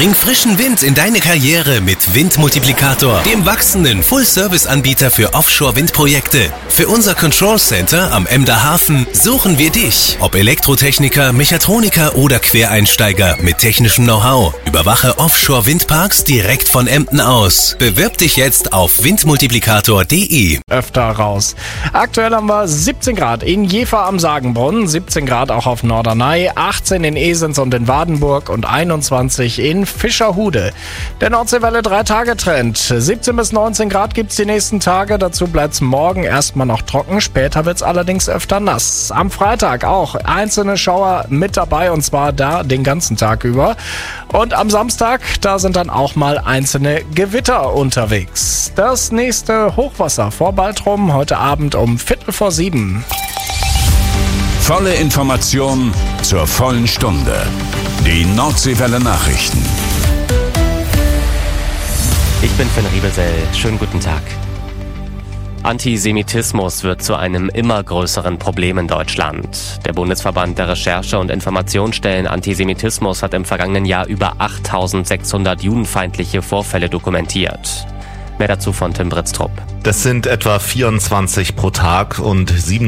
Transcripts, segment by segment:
Bring frischen Wind in deine Karriere mit Windmultiplikator, dem wachsenden Full-Service-Anbieter für Offshore-Windprojekte. Für unser Control Center am Emder Hafen suchen wir dich. Ob Elektrotechniker, Mechatroniker oder Quereinsteiger mit technischem Know-how. Überwache Offshore-Windparks direkt von Emden aus. Bewirb dich jetzt auf windmultiplikator.de. Öfter raus. Aktuell haben wir 17 Grad in Jever am Sagenbrunn, 17 Grad auch auf Norderney, 18 in Esens und in Wadenburg und 21 in Fischerhude. Der Nordseewelle 3-Tage-Trend. 17 bis 19 Grad gibt's die nächsten Tage. Dazu bleibt's morgen erstmal noch trocken. Später wird's allerdings öfter nass. Am Freitag auch einzelne Schauer mit dabei und zwar da den ganzen Tag über. Und am Samstag, da sind dann auch mal einzelne Gewitter unterwegs. Das nächste Hochwasser vor Baltrum heute Abend um 6:45. Volle Information zur vollen Stunde. Die Nordseewelle Nachrichten. Ich bin Finn Riebesell. Schönen guten Tag. Antisemitismus wird zu einem immer größeren Problem in Deutschland. Der Bundesverband der Recherche- und Informationsstellen Antisemitismus hat im vergangenen Jahr über 8.600 judenfeindliche Vorfälle dokumentiert. Mehr dazu von Tim Britztrup. Das sind etwa 24 pro Tag und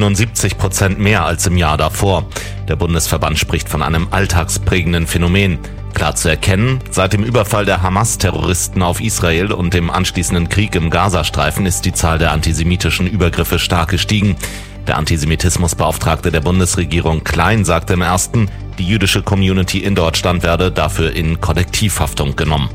77% mehr als im Jahr davor. Der Bundesverband spricht von einem alltagsprägenden Phänomen. Klar zu erkennen, seit dem Überfall der Hamas-Terroristen auf Israel und dem anschließenden Krieg im Gazastreifen ist die Zahl der antisemitischen Übergriffe stark gestiegen. Der Antisemitismusbeauftragte der Bundesregierung Klein sagte im Ersten, die jüdische Community in Deutschland werde dafür in Kollektivhaftung genommen.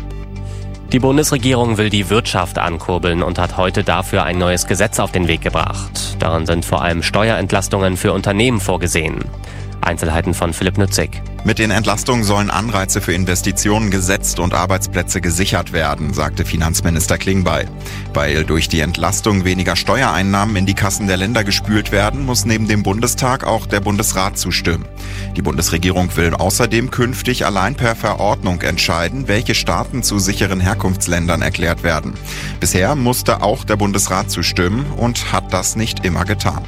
Die Bundesregierung will die Wirtschaft ankurbeln und hat heute dafür ein neues Gesetz auf den Weg gebracht. Darin sind vor allem Steuerentlastungen für Unternehmen vorgesehen. Einzelheiten von Philipp Nützig. Mit den Entlastungen sollen Anreize für Investitionen gesetzt und Arbeitsplätze gesichert werden, sagte Finanzminister Klingbeil. Weil durch die Entlastung weniger Steuereinnahmen in die Kassen der Länder gespült werden, muss neben dem Bundestag auch der Bundesrat zustimmen. Die Bundesregierung will außerdem künftig allein per Verordnung entscheiden, welche Staaten zu sicheren Herkunftsländern erklärt werden. Bisher musste auch der Bundesrat zustimmen und hat das nicht immer getan.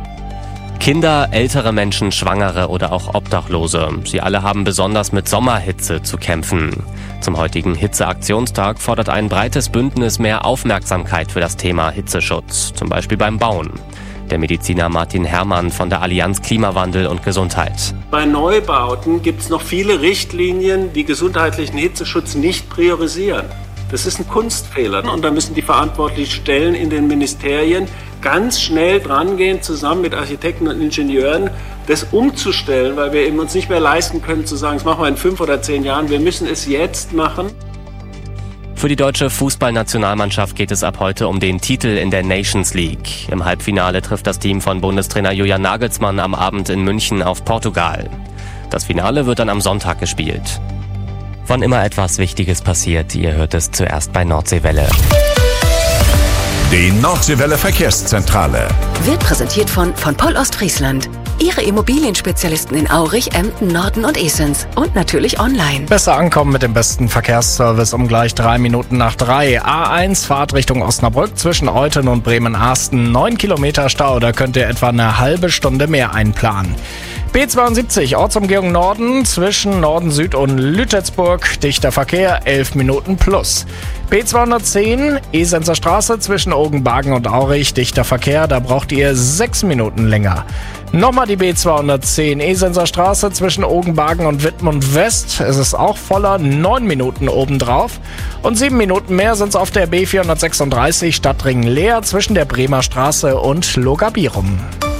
Kinder, ältere Menschen, Schwangere oder auch Obdachlose. Sie alle haben besonders mit Sommerhitze zu kämpfen. Zum heutigen Hitzeaktionstag fordert ein breites Bündnis mehr Aufmerksamkeit für das Thema Hitzeschutz, zum Beispiel beim Bauen. Der Mediziner Martin Herrmann von der Allianz Klimawandel und Gesundheit. Bei Neubauten gibt es noch viele Richtlinien, die gesundheitlichen Hitzeschutz nicht priorisieren. Das ist ein Kunstfehler und da müssen die verantwortlichen Stellen in den Ministerien ganz schnell drangehen, zusammen mit Architekten und Ingenieuren, das umzustellen, weil wir eben uns nicht mehr leisten können zu sagen, das machen wir in 5 oder 10 Jahren, wir müssen es jetzt machen. Für die deutsche Fußballnationalmannschaft geht es ab heute um den Titel in der Nations League. Im Halbfinale trifft das Team von Bundestrainer Julian Nagelsmann am Abend in München auf Portugal. Das Finale wird dann am Sonntag gespielt. Wann immer etwas Wichtiges passiert, ihr hört es zuerst bei Nordseewelle. Die Nordseewelle Verkehrszentrale wird präsentiert von Poll Ostfriesland. Ihre Immobilienspezialisten in Aurich, Emden, Norden und Esens. Und natürlich online. Besser ankommen mit dem besten Verkehrsservice um gleich 3 Minuten nach 3. A1 Fahrt Richtung Osnabrück zwischen Euthen und Bremen-Arsten. 9 Kilometer Stau, da könnt ihr etwa eine halbe Stunde mehr einplanen. B72 Ortsumgehung Norden zwischen Norden Süd und Lütetsburg. Dichter Verkehr, 11 Minuten plus. B210 Esenser Straße zwischen Ogenbagen und Aurich. Dichter Verkehr, da braucht ihr 6 Minuten länger. Nochmal die B210 Esenser Straße zwischen Ogenbagen und Wittmund West. Es ist auch voller, 9 Minuten obendrauf. Und 7 Minuten mehr sind es auf der B436 Stadtring Leer zwischen der Bremer Straße und Logabirum.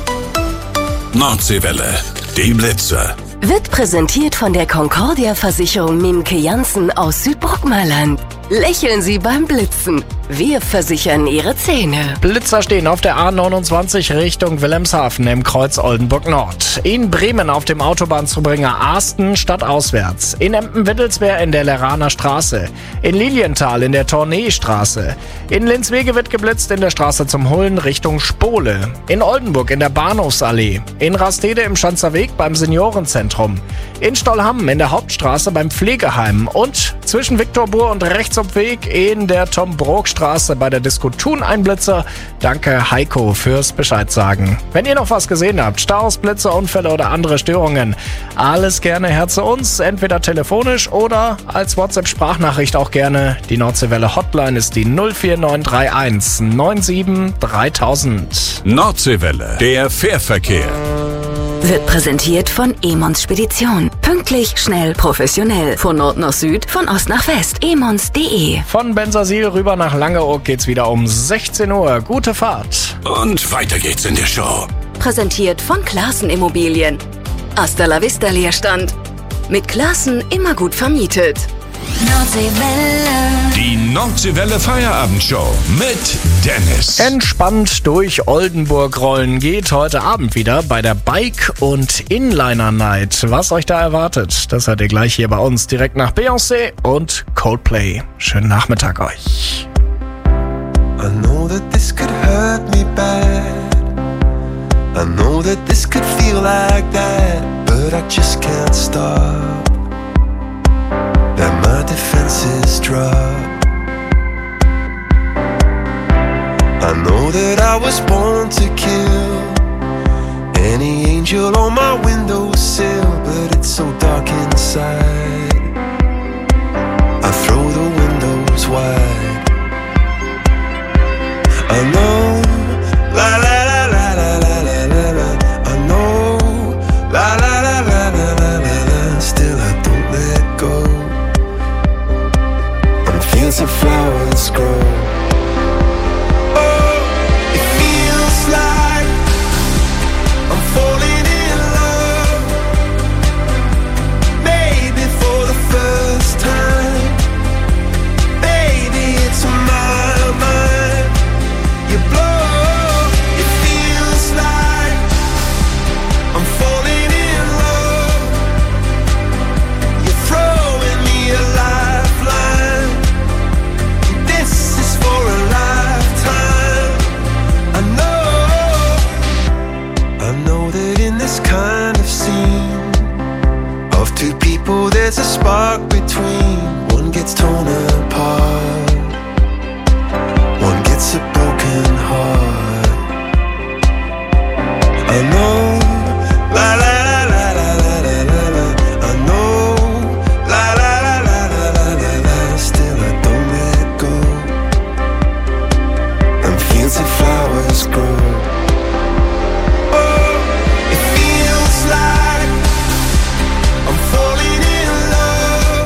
Nordseewelle, die Blitze. Wird präsentiert von der Concordia Versicherung Mimke Janssen aus Südbrockmerland. Lächeln Sie beim Blitzen. Wir versichern Ihre Zähne. Blitzer stehen auf der A29 Richtung Wilhelmshaven im Kreuz Oldenburg Nord. In Bremen auf dem Autobahnzubringer Arsten stadtauswärts. In Emden-Wittelswehr in der Leraner Straße. In Lilienthal in der Tournee-Straße. In Linzwege wird geblitzt in der Straße zum Hullen Richtung Spole. In Oldenburg in der Bahnhofsallee. In Rastede im Schanzerweg beim Seniorenzentrum. In Stollhamm in der Hauptstraße beim Pflegeheim. Und zwischen Viktorbur und Rechtsumweg in der Tom-Brook-Straße Straße bei der Disco Thun ein Blitzer. Danke Heiko fürs Bescheid sagen. Wenn ihr noch was gesehen habt, Staus, Blitze, Unfälle oder andere Störungen, alles gerne her zu uns, entweder telefonisch oder als WhatsApp-Sprachnachricht auch gerne. Die Nordseewelle Hotline ist die 04931 97 3000. Nordseewelle, der Fährverkehr. Wird präsentiert von Emons Spedition. Pünktlich, schnell, professionell. Von Nord nach Süd, von Ost nach West. emons.de. Von Bensersiel rüber nach Langeoog geht's wieder um 16 Uhr. Gute Fahrt. Und weiter geht's in der Show. Präsentiert von Classen Immobilien. Hasta la Vista Leerstand. Mit Classen immer gut vermietet. Nordseewelle. Die Nordseewelle Feierabendshow mit Dennis. Entspannt durch Oldenburg rollen geht heute Abend wieder bei der Bike- und Inliner Night. Was euch da erwartet, das hört ihr gleich hier bei uns direkt nach Beyoncé und Coldplay. Schönen Nachmittag euch. I know that this could hurt me bad. I know that this could feel like that, but I just can't stop. That my defenses drop. I know that I was born to kill any angel on my windowsill, but it's so dark inside. I throw the windows wide. I know, la la la la la la la la la. I know, la la la la la la la la. Still I don't let go. Fields of flowers grow. Oh, it feels like I'm falling in love. Maybe for the first time. Baby, it's on my mind. You blow. It feels like I'm falling in love. You're throwing me a lifeline. This is for a lifetime. I know that in this kind of scene of two people there's a spark between. One gets torn apart, one gets a broken heart. I know, la la la la la la la la. I know, la la la la la la la la. Still I don't let go. And fields of flowers grow. Oh, it feels like I'm falling in love.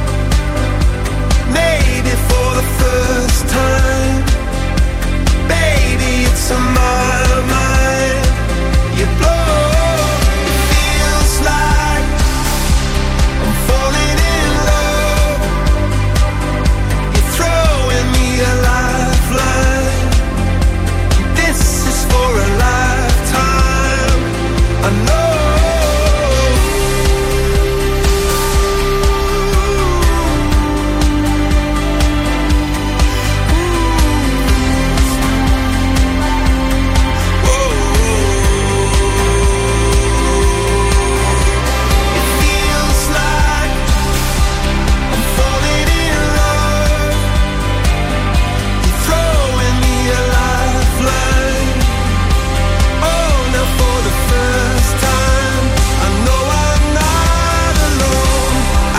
Maybe for the first time. Baby, it's on my mind. You blow. It feels like I'm falling in love. You're throwing me a lifeline. This is for a lifetime. I know. It feels like I'm falling in love. You're throwing me a lifeline. Oh, now for the first time, I know I'm not alone.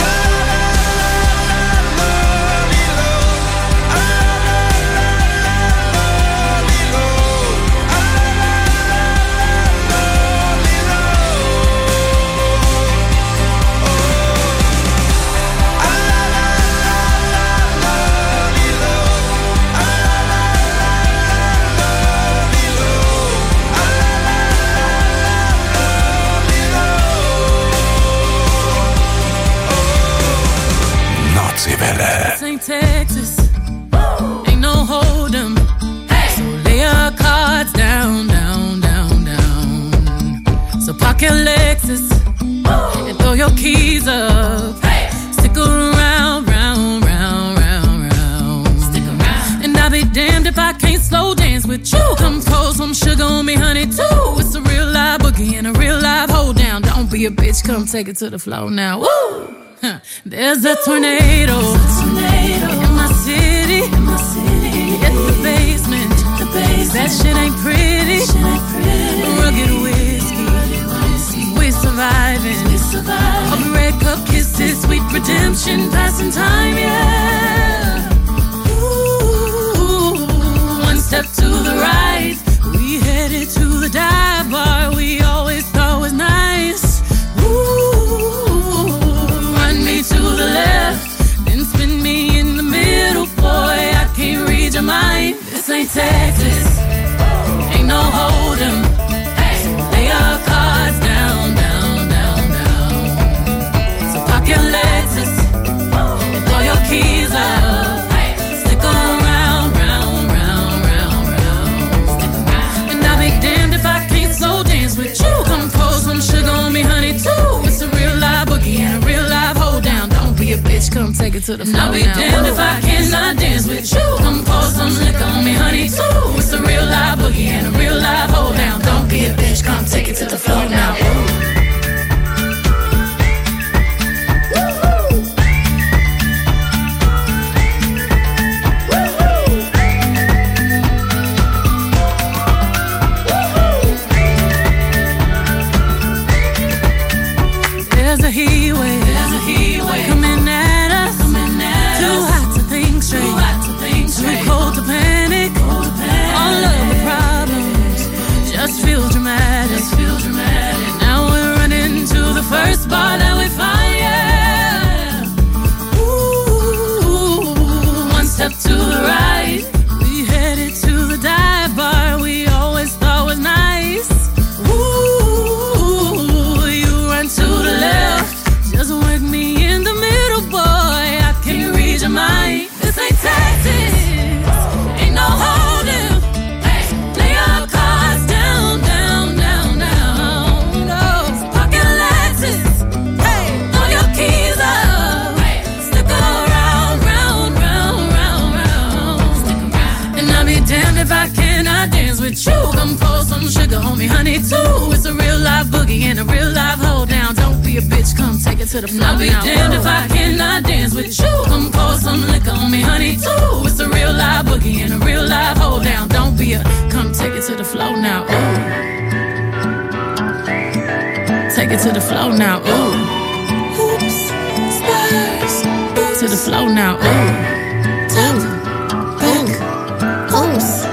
Nordseewelle. This ain't Texas, ain't no hold'em. So lay your cards down, down, down, down. So park your Lexus and throw your keys up. Stick around, round, round, round, round. Stick around. And I'll be damned if I can't slow dance with you. Come pour some sugar on me, honey, too. It's a real live boogie and a real live hold down. Don't be a bitch, come take it to the floor now. Woo! There's a tornado in my city. That shit ain't pretty. Rugged whiskey. We're surviving. All the red cup kisses, sweet redemption, passing time, yeah. Ooh, one step to the right, we headed to the dive bar we always thought was nice. Ooh, run me to the left, then spin me in the middle, boy, I can't read your mind. This ain't Texas, ain't no hold'em. Lay your cards down, down, down, down. So park your Lexus and throw your keys up. Stick around, round, round, round, round. And I'll be damned if I can't slow dance with you. Come pour some sugar on me, honey, too. It's a real live boogie and a real live hold down. Don't be a bitch, come take it to the floor. I'll be damned if I cannot dance with you. Come pour some liquor on me, honey, too. It's a real live boogie and a real live hold down. Don't be a bitch, come take it to the floor now. There's a heat wave coming at us. Too hot to think straight, too cold to panic. All of the problems just feel dramatic. Now we're running to the first bar that we find, yeah. Ooh, one step to the right, we headed to the dive bar we always thought was nice. Ooh, you run to the left, just work me in the middle, boy, I can't read your mind. This ain't Texas, ain't no hold'em. Lay your cards down, down, down, down. No, pocket Lexus, throw your keys up. Stick around, round, round, round, round. And I'll be damned if I cannot dance with you. Come pour some sugar on me, honey, too. It's a real live boogie and a real live hold down. Don't be a bitch, come take it to the floor. I'll be damned if I cannot dance with you. Come pour some liquor on me, honey, too. It's a real live boogie and a real live hold down. Don't be a, come take it to the floor now. Ooh. Take it to the floor now. Ooh. Hoops, spurs, to the floor now. Ooh. Top, back, hoops.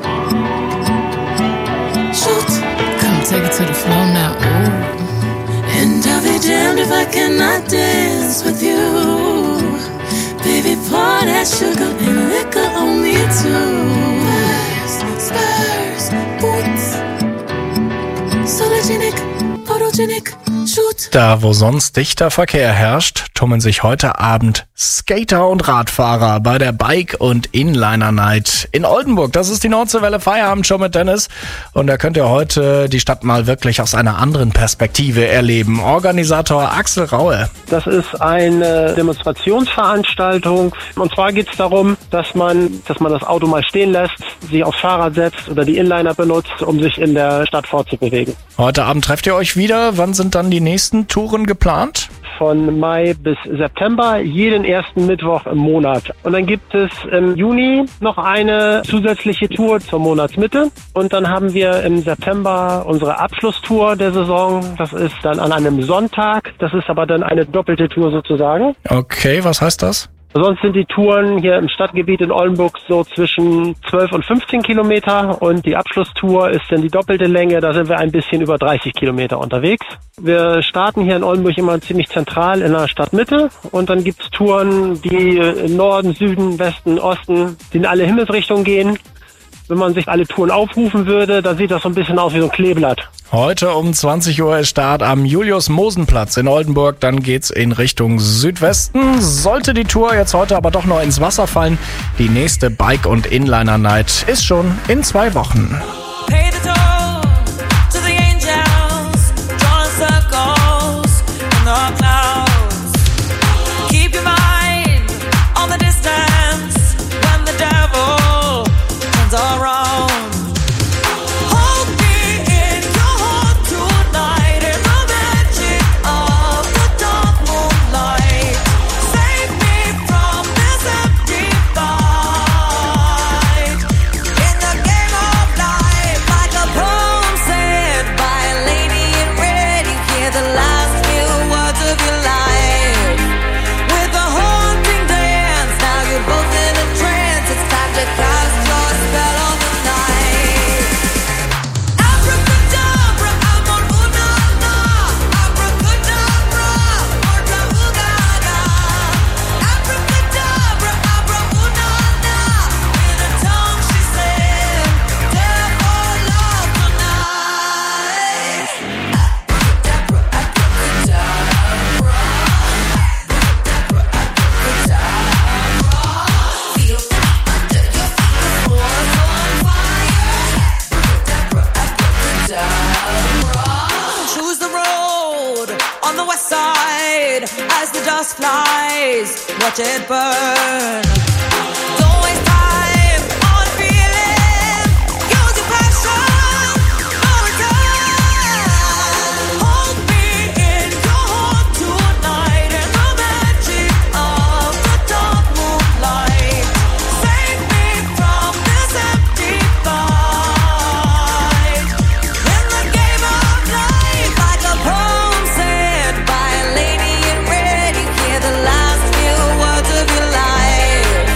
Shoot, come take it to the floor now. Ooh. And I'll be damned if I cannot dance with you. Baby, pour that sugar and liquor on me too. Spurs, boots, Sologenic, photogenic, shoot. Da, wo sonst dichter Verkehr herrscht, tummeln sich heute Abend Skater und Radfahrer bei der Bike- und Inliner Night in Oldenburg. Das ist die Nordseewelle Feierabendshow mit Dennis. Und da könnt ihr heute die Stadt mal wirklich aus einer anderen Perspektive erleben. Organisator Axel Raue. Das ist eine Demonstrationsveranstaltung. Und zwar geht es darum, dass man das Auto mal stehen lässt, sich aufs Fahrrad setzt oder die Inliner benutzt, um sich in der Stadt fortzubewegen. Heute Abend trefft ihr euch wieder. Wann sind dann die nächsten Touren geplant? Von Mai bis September, jeden ersten Mittwoch im Monat. Und dann gibt es im Juni noch eine zusätzliche Tour zur Monatsmitte. Und dann haben wir im September unsere Abschlusstour der Saison. Das ist dann an einem Sonntag. Das ist aber dann eine doppelte Tour sozusagen. Okay, was heißt das? Sonst sind die Touren hier im Stadtgebiet in Oldenburg so zwischen 12 und 15 Kilometer und die Abschlusstour ist dann die doppelte Länge, da sind wir ein bisschen über 30 Kilometer unterwegs. Wir starten hier in Oldenburg immer ziemlich zentral in der Stadtmitte und dann gibt's Touren, die im Norden, Süden, Westen, Osten, die in alle Himmelsrichtungen gehen. Wenn man sich alle Touren aufrufen würde, dann sieht das so ein bisschen aus wie so ein Kleeblatt. Heute um 20 Uhr ist Start am Julius-Mosen-Platz in Oldenburg. Dann geht's in Richtung Südwesten. Sollte die Tour jetzt heute aber doch noch ins Wasser fallen, die nächste Bike- und Inliner-Night ist schon in 2 Wochen. blaze, watch it burn. Don't waste time on feeling, use your passion, no return. Hold me in your heart tonight in the magic of the dark moonlight. Save me from this empty fight. In the game of life, like a poem said by a lady in red, you hear the last few words of your life.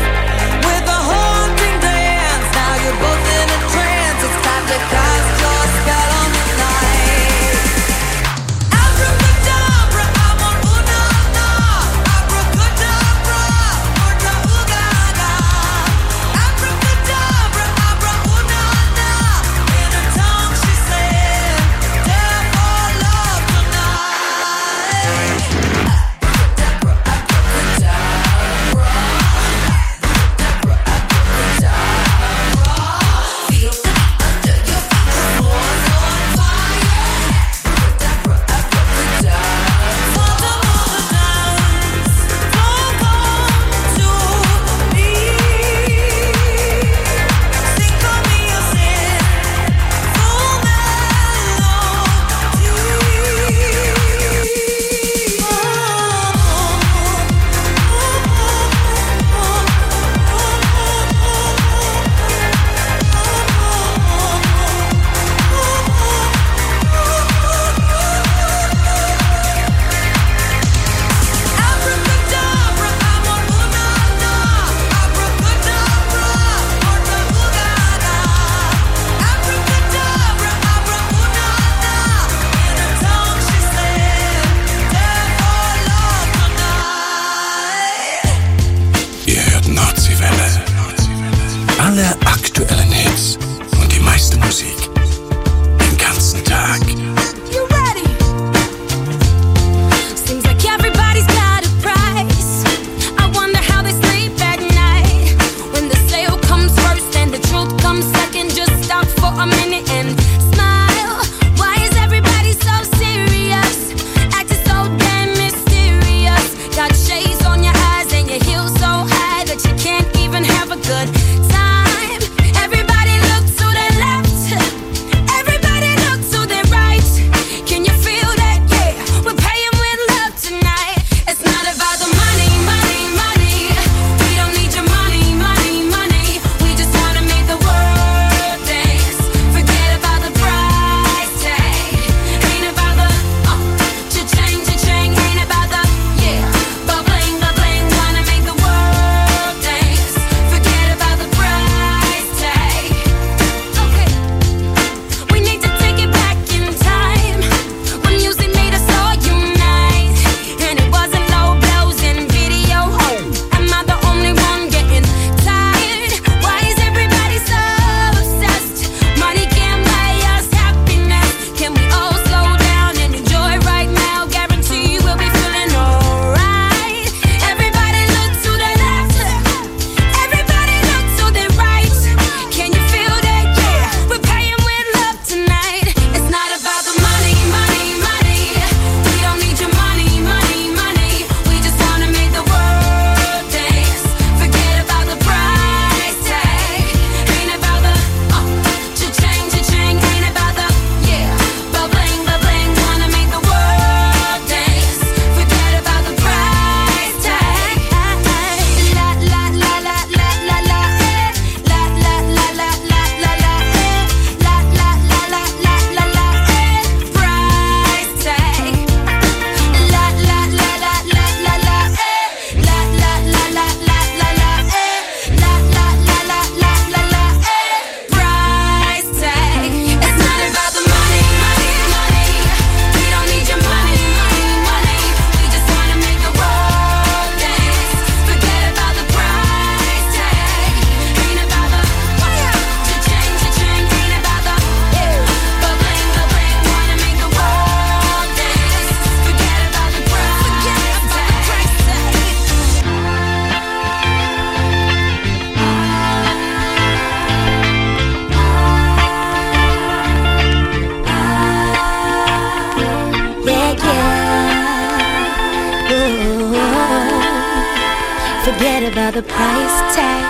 Forget about the price tag.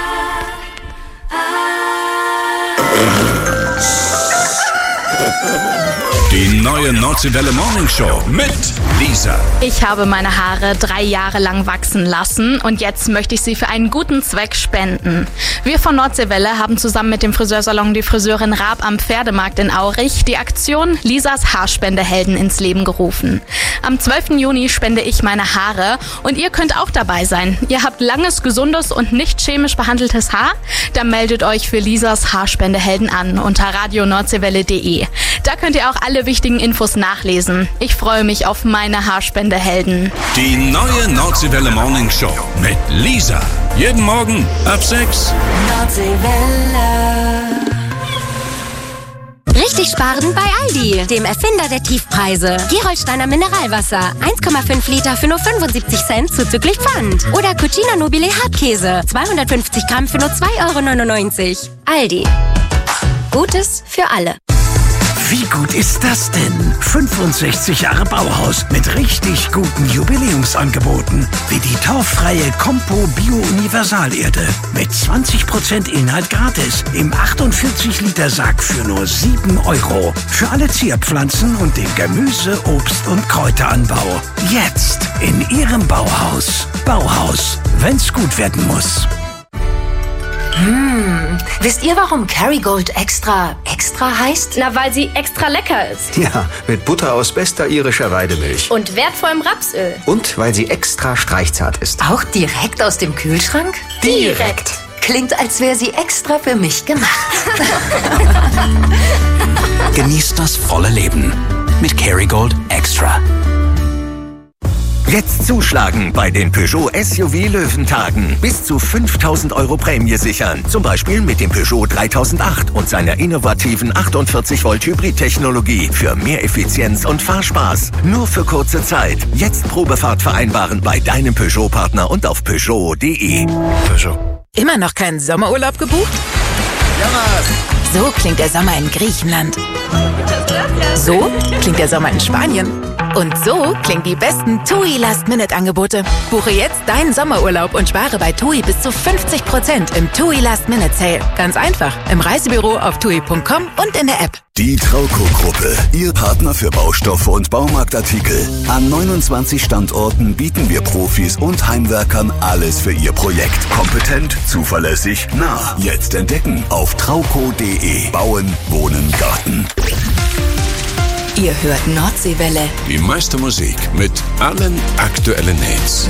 Die neue Nordseewelle Morning Show mit Lisa. Ich habe meine Haare 3 Jahre lang wachsen lassen und jetzt möchte ich sie für einen guten Zweck spenden. Wir von Nordseewelle haben zusammen mit dem Friseursalon Die Friseurin Raab am Pferdemarkt in Aurich die Aktion Lisas Haarspendehelden ins Leben gerufen. Am 12. Juni spende ich meine Haare und ihr könnt auch dabei sein. Ihr habt langes, gesundes und nicht chemisch behandeltes Haar? Dann meldet euch für Lisas Haarspendehelden an unter radionordsewelle.de. Da könnt ihr auch alle wichtigen Infos nachlesen. Ich freue mich auf meine Haarspendehelden. Die neue Nordseewelle Morning Show mit Lisa. Jeden Morgen ab 6. Richtig sparen bei Aldi, dem Erfinder der Tiefpreise. Gerolsteiner Mineralwasser, 1,5 Liter für nur 75 Cent zuzüglich Pfand. Oder Cucina Nobile Hartkäse, 250 Gramm für nur 2,99 €. Aldi. Gutes für alle. Wie gut ist das denn? 65 Jahre Bauhaus mit richtig guten Jubiläumsangeboten. Wie die torffreie Compo Bio Universalerde. Mit 20% Inhalt gratis. Im 48-Liter-Sack für nur 7 €. Für alle Zierpflanzen und den Gemüse-, Obst- und Kräuteranbau. Jetzt in Ihrem Bauhaus. Bauhaus, wenn's gut werden muss. Wisst ihr, warum Kerrygold extra heißt? Na, weil sie extra lecker ist. Ja, mit Butter aus bester irischer Weidemilch. Und wertvollem Rapsöl. Und weil sie extra streichzart ist. Auch direkt aus dem Kühlschrank? Direkt. Klingt, als wäre sie extra für mich gemacht. Genießt das volle Leben mit Kerrygold Extra. Jetzt zuschlagen bei den Peugeot SUV Löwentagen. Bis zu 5.000 € Prämie sichern. Zum Beispiel mit dem Peugeot 3008 und seiner innovativen 48-Volt Hybrid-Technologie für mehr Effizienz und Fahrspaß. Nur für kurze Zeit. Jetzt Probefahrt vereinbaren bei deinem Peugeot-Partner und auf Peugeot.de. Peugeot. Immer noch keinen Sommerurlaub gebucht? So klingt der Sommer in Griechenland. So klingt der Sommer in Spanien. Und so klingen die besten TUI Last-Minute-Angebote. Buche jetzt deinen Sommerurlaub und spare bei TUI bis zu 50% im TUI Last-Minute-Sale. Ganz einfach. Im Reisebüro auf TUI.com und in der App. Die Trauco-Gruppe, Ihr Partner für Baustoffe und Baumarktartikel. An 29 Standorten bieten wir Profis und Heimwerkern alles für Ihr Projekt. Kompetent, zuverlässig, nah. Jetzt entdecken auf trauco.de. Bauen, wohnen, garten. Ihr hört Nordseewelle. Die meiste Musik mit allen aktuellen Hits.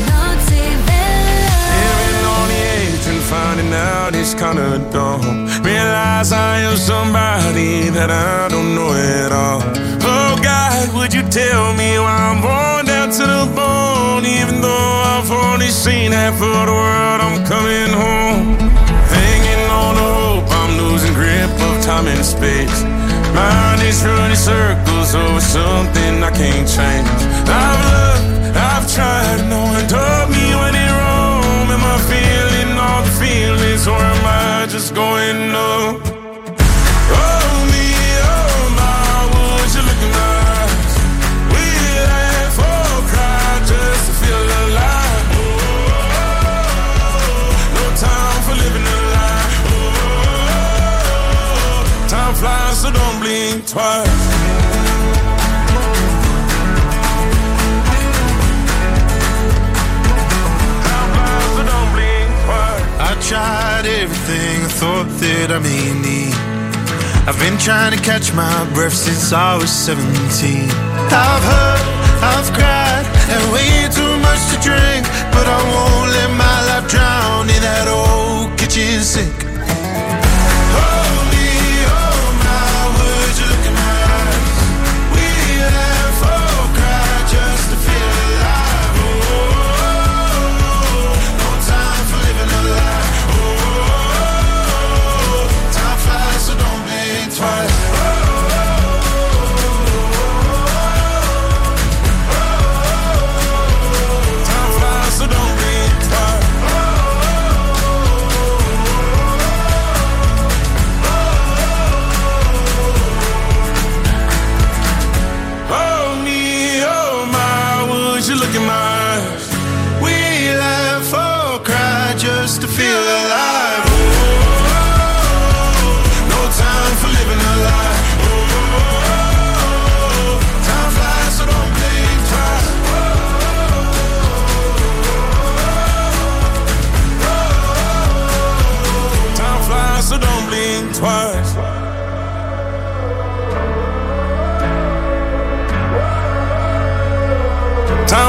Finding out it's kinda dumb. Realize I am somebody that I don't know at all. Oh God, would you tell me why I'm born down to the bone? Even though I've only seen half of the world, I'm coming home. Hanging on to hope, I'm losing grip of time and space. Mind is running circles over something I can't change. I've looked, I've tried, no one told me when it wrong. Am I feeling all the feelings, or am I just going numb? Oh me, oh my, would you look in my eyes? We laugh or cry just to feel alive. No time for living a lie. Time flies, so don't blink twice. I tried everything I thought that I may need. I've been trying to catch my breath since I was 17. I've hurt, I've cried, and way too much to drink. But I won't let my life drown in that old kitchen sink. Oh me, oh my, would you look in my eyes? We laugh or cry just to feel alive. Oh, no time for living a lie. Time flies, so don't blink twice.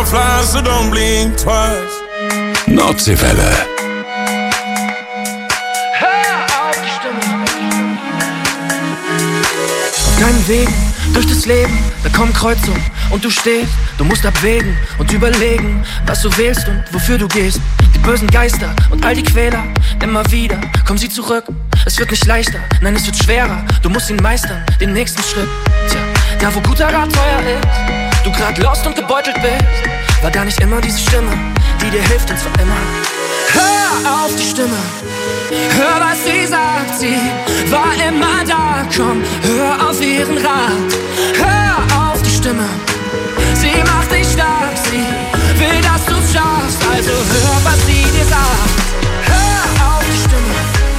I'll fly, so don't blink twice. Nordseewelle. Auf deinen Wegen, durch das Leben, da kommen Kreuzungen und du stehst. Du musst abwägen und überlegen, was du wählst und wofür du gehst. Die bösen Geister und all die Quäler, immer wieder kommen sie zurück. Es wird nicht leichter, nein, es wird schwerer. Du musst ihn meistern, den nächsten Schritt. Tja, da wo guter Rat teuer ist, du grad lost und gebeutelt bist, war da nicht immer diese Stimme, die dir hilft und zwar immer. Hör auf die Stimme, hör was sie sagt, sie war immer da, komm, hör auf ihren Rat. Hör auf die Stimme, sie macht dich stark, sie will, dass du's schaffst, also hör, was sie dir sagt. Hör auf die Stimme.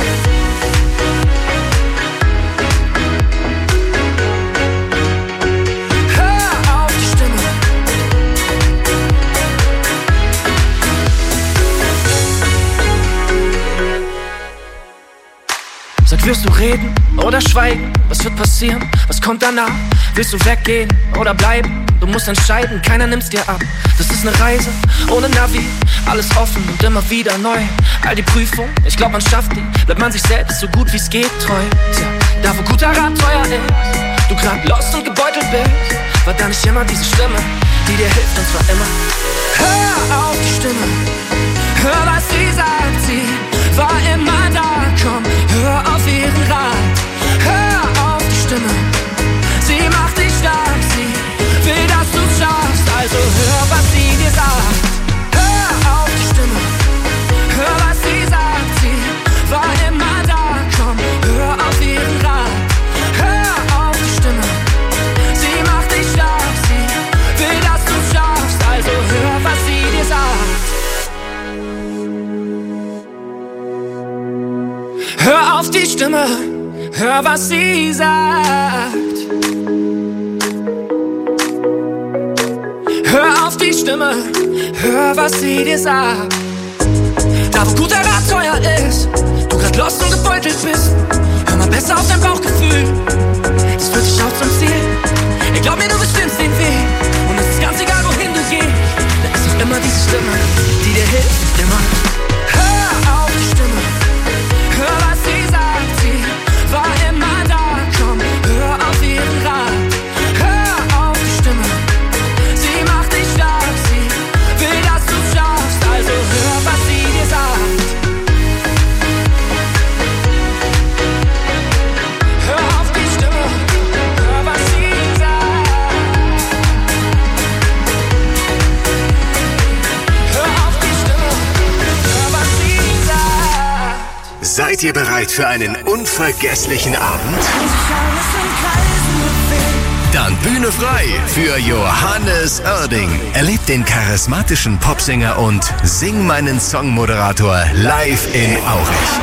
Hör auf die Stimme. Sag, wirst du reden oder schweigen? Was wird passieren? Was kommt danach? Willst du weggehen oder bleiben? Du musst entscheiden, keiner nimmt's dir ab. Das ist eine Reise ohne Navi, alles offen und immer wieder neu. All die Prüfungen, ich glaub man schafft die. Bleibt man sich selbst so gut wie's geht treu. Tja, da wo guter Rat teuer ist, du grad lost und gebeutelt bist, war da nicht immer diese Stimme, die dir hilft und zwar immer. Hör auf die Stimme, hör was sie sagt, sie war immer da, komm, hör auf ihren Rat. Hör auf die Stimme, sie macht dich stark, sie will, dass du's schaffst, also hör, was sie dir sagt. Hör auf die Stimme, hör, was sie sagt, sie war immer da, komm, hör auf ihren Rat. Hör auf die Stimme, sie macht dich stark, sie will, dass du's schaffst, also hör, was sie dir sagt. Hör auf die Stimme, hör, was sie sagt. Hör auf die Stimme, hör, was sie dir sagt. Da wo guter Rat teuer ist, du grad lost und gebeutelt bist, hör mal besser auf dein Bauchgefühl, das führt dich auch zum Ziel. Ey, glaub mir, du bestimmst den Weg und es ist ganz egal, wohin du gehst. Da ist doch immer diese Stimme, die dir hilft, immer. Hör auf die Stimme, hör, was sie sagt, sie war immer da, komm, hör auf ihren Rat. Hör auf die Stimme, sie macht dich stark, sie will, dass du's schaffst, also hör, was sie dir sagt. Hör auf die Stimme, hör, was sie sagt. Hör auf die Stimme, hör, was sie sagt. Seid ihr bereit für einen unvergesslichen Abend? Dann Bühne frei für Johannes Oerding. Erlebt den charismatischen Popsänger und Sing meinen Song-Moderator live in Aurich.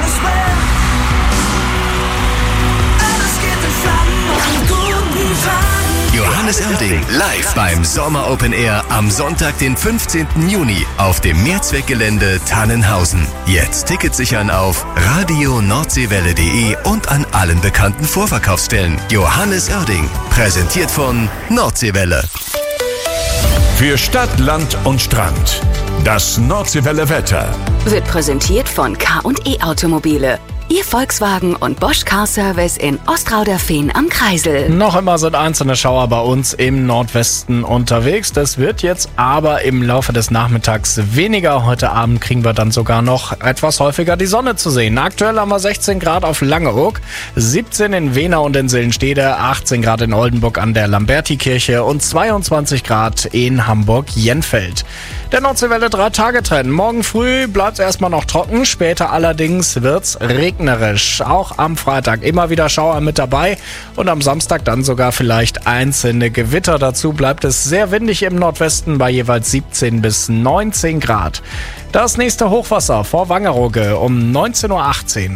Johannes Oerding live beim Sommer Open Air am Sonntag, den 15. Juni auf dem Mehrzweckgelände Tannenhausen. Jetzt Tickets sichern auf radionordseewelle.de und an allen bekannten Vorverkaufsstellen. Johannes Oerding, präsentiert von Nordseewelle. Für Stadt, Land und Strand. Das Nordseewelle Wetter. Wird präsentiert von K&E Automobile. Ihr Volkswagen und Bosch Car Service in Ostrauderfehn am Kreisel. Noch immer sind einzelne Schauer bei uns im Nordwesten unterwegs. Das wird jetzt aber im Laufe des Nachmittags weniger. Heute Abend kriegen wir dann sogar noch etwas häufiger die Sonne zu sehen. Aktuell haben wir 16 Grad auf Langeoog, 17 in Wehna und in Sillenstede, 18 Grad in Oldenburg an der Lambertikirche und 22 Grad in Hamburg-Jenfeld. Der Nordseewelle 3-Tage-Trend. Morgen früh bleibt es erstmal noch trocken, später allerdings wird's regnerisch. Auch am Freitag immer wieder Schauer mit dabei und am Samstag dann sogar vielleicht einzelne Gewitter. Dazu bleibt es sehr windig im Nordwesten bei jeweils 17 bis 19 Grad. Das nächste Hochwasser vor Wangerooge um 19.18 Uhr.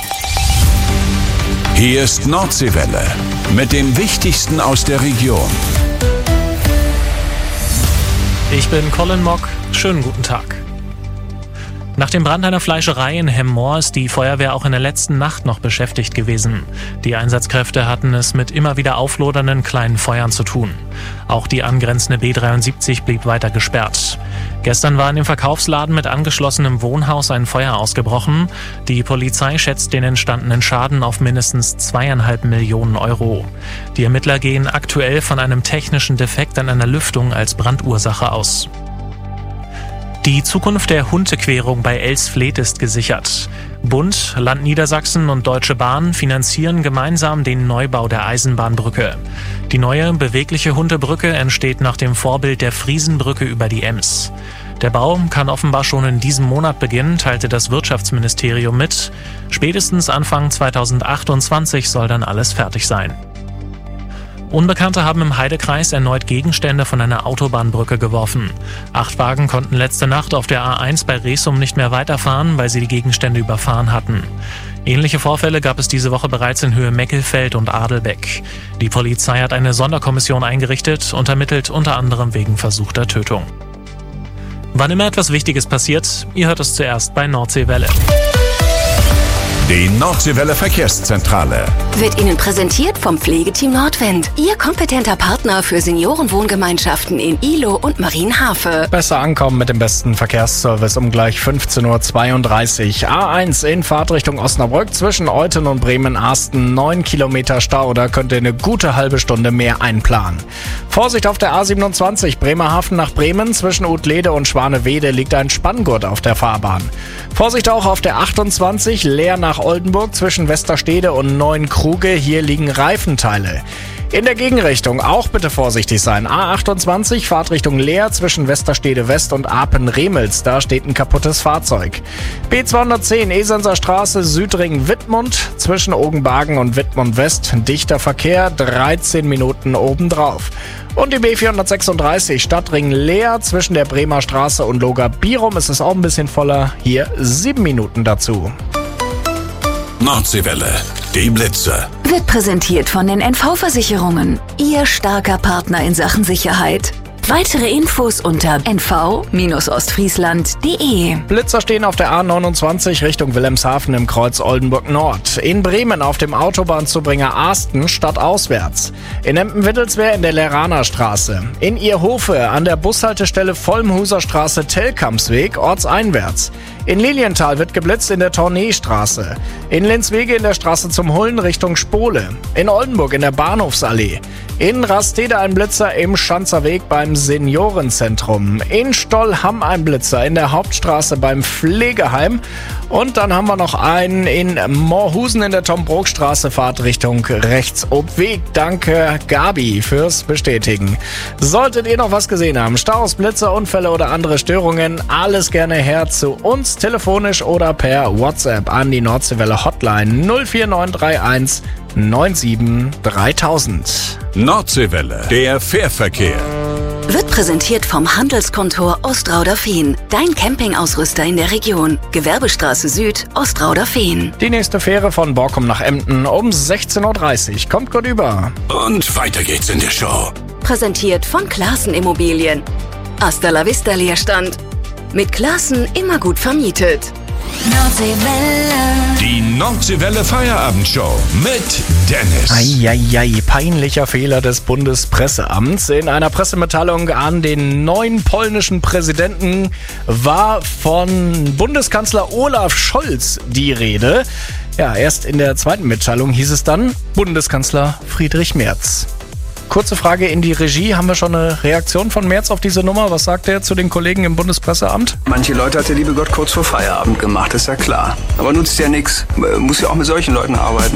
Hier ist Nordseewelle mit dem Wichtigsten aus der Region. Ich bin Colin Mock. Schönen guten Tag. Nach dem Brand einer Fleischerei in Hemmoor ist die Feuerwehr auch in der letzten Nacht noch beschäftigt gewesen. Die Einsatzkräfte hatten es mit immer wieder auflodernden kleinen Feuern zu tun. Auch die angrenzende B73 blieb weiter gesperrt. Gestern war in dem Verkaufsladen mit angeschlossenem Wohnhaus ein Feuer ausgebrochen. Die Polizei schätzt den entstandenen Schaden auf mindestens 2,5 Millionen Euro. Die Ermittler gehen aktuell von einem technischen Defekt an einer Lüftung als Brandursache aus. Die Zukunft der Huntequerung bei Elsfleth ist gesichert. Bund, Land Niedersachsen und Deutsche Bahn finanzieren gemeinsam den Neubau der Eisenbahnbrücke. Die neue, bewegliche Huntebrücke entsteht nach dem Vorbild der Friesenbrücke über die Ems. Der Bau kann offenbar schon in diesem Monat beginnen, teilte das Wirtschaftsministerium mit. Spätestens Anfang 2028 soll dann alles fertig sein. Unbekannte haben im Heidekreis erneut Gegenstände von einer Autobahnbrücke geworfen. 8 Wagen konnten letzte Nacht auf der A1 bei Resum nicht mehr weiterfahren, weil sie die Gegenstände überfahren hatten. Ähnliche Vorfälle gab es diese Woche bereits in Höhe Meckelfeld und Adelbeck. Die Polizei hat eine Sonderkommission eingerichtet und ermittelt unter anderem wegen versuchter Tötung. Wann immer etwas Wichtiges passiert, ihr hört es zuerst bei Nordseewelle. Die Nordseewelle Verkehrszentrale Wird Ihnen präsentiert vom Pflegeteam Nordwind. Ihr kompetenter Partner für Seniorenwohngemeinschaften in Ihlow und Marienhafe. Besser ankommen mit dem besten Verkehrsservice um gleich 15.32 Uhr. A1 in Fahrtrichtung Osnabrück zwischen Euthen und Bremen-Arsten. 9 Kilometer Stau, da könnt ihr eine gute halbe Stunde mehr einplanen. Vorsicht auf der A27 Bremerhaven nach Bremen. Zwischen Utlede und Schwanewede liegt ein Spanngurt auf der Fahrbahn. Vorsicht auch auf der 28 Leer nach Oldenburg zwischen Westerstede und Neuenkruge. Hier liegen Reifenteile. In der Gegenrichtung auch bitte vorsichtig sein. A28 Fahrtrichtung Leer zwischen Westerstede West und Apen-Remels. Da steht ein kaputtes Fahrzeug. B210 Esenser Straße Südring-Wittmund zwischen Ogenbagen und Wittmund West. Dichter Verkehr, 13 Minuten obendrauf. Und die B436 Stadtring Leer zwischen der Bremer Straße und Loga-Birum ist es auch ein bisschen voller. Hier 7 Minuten dazu. Nordseewelle, die Blitze. Wird präsentiert von den NV-Versicherungen. Ihr starker Partner in Sachen Sicherheit. Weitere Infos unter nv-ostfriesland.de. Blitzer stehen auf der A29 Richtung Wilhelmshaven im Kreuz Oldenburg Nord. In Bremen auf dem Autobahnzubringer Arsten stadtauswärts. In Empen-Wittelswehr in der Leraner Straße. In Ierhofe an der Bushaltestelle Vollmhuser Straße Telkampsweg ortseinwärts. In Lilienthal wird geblitzt in der Tourneestraße. In Linswege in der Straße zum Hullen Richtung Spole. In Oldenburg in der Bahnhofsallee. In Rastede ein Blitzer im Schanzerweg beim Seniorenzentrum. In Stollham ein Blitzer in der Hauptstraße beim Pflegeheim. Und dann haben wir noch einen in Moorhusen in der Tom-Brok-Straße, Fahrtrichtung rechts Obweg. Danke Gabi fürs Bestätigen. Solltet ihr noch was gesehen haben, Staus, Blitzer, Unfälle oder andere Störungen, alles gerne her zu uns, telefonisch oder per WhatsApp an die Nordseewelle Hotline 04931 97 3000. Nordseewelle, der Fährverkehr. Wird präsentiert vom Handelskontor Ostrauder-Fehn. Dein Campingausrüster in der Region. Gewerbestraße Süd, Ostrauder-Fehn. Die nächste Fähre von Borkum nach Emden um 16.30 Uhr. Kommt gut über. Und weiter geht's in der Show. Präsentiert von Klaassen Immobilien. Hasta la vista Leerstand. Mit Klaassen immer gut vermietet. Die Nordseewelle Feierabendshow mit Dennis. Eieiei, peinlicher Fehler des Bundespresseamts. In einer Pressemitteilung an den neuen polnischen Präsidenten war von Bundeskanzler Olaf Scholz die Rede. Ja, erst in der zweiten Mitteilung hieß es dann Bundeskanzler Friedrich Merz. Kurze Frage in die Regie. Haben wir schon eine Reaktion von Merz auf diese Nummer? Was sagt er zu den Kollegen im Bundespresseamt? Manche Leute hat der liebe Gott kurz vor Feierabend gemacht, ist ja klar. Aber nutzt ja nichts. Muss ja auch mit solchen Leuten arbeiten.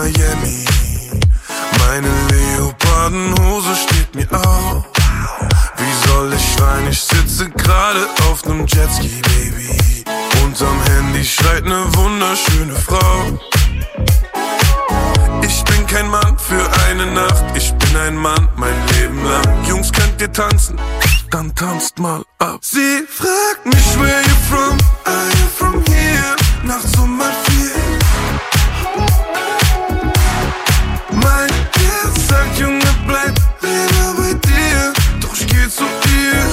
Miami. Meine Leopardenhose steht mir auf. Wie soll ich weinen? Ich sitze gerade auf nem Jetski, Baby. Unterm Handy schreit ne wunderschöne Frau. Ich bin kein Mann für eine Nacht, ich bin ein Mann mein Leben lang. Jungs, könnt ihr tanzen? Dann tanzt mal ab. Sie fragt mich, where you from? Are you from here? Nachts um 4. Mein Herz sagt, Junge, bleib lieber bei dir. Doch ich geh zu ihr.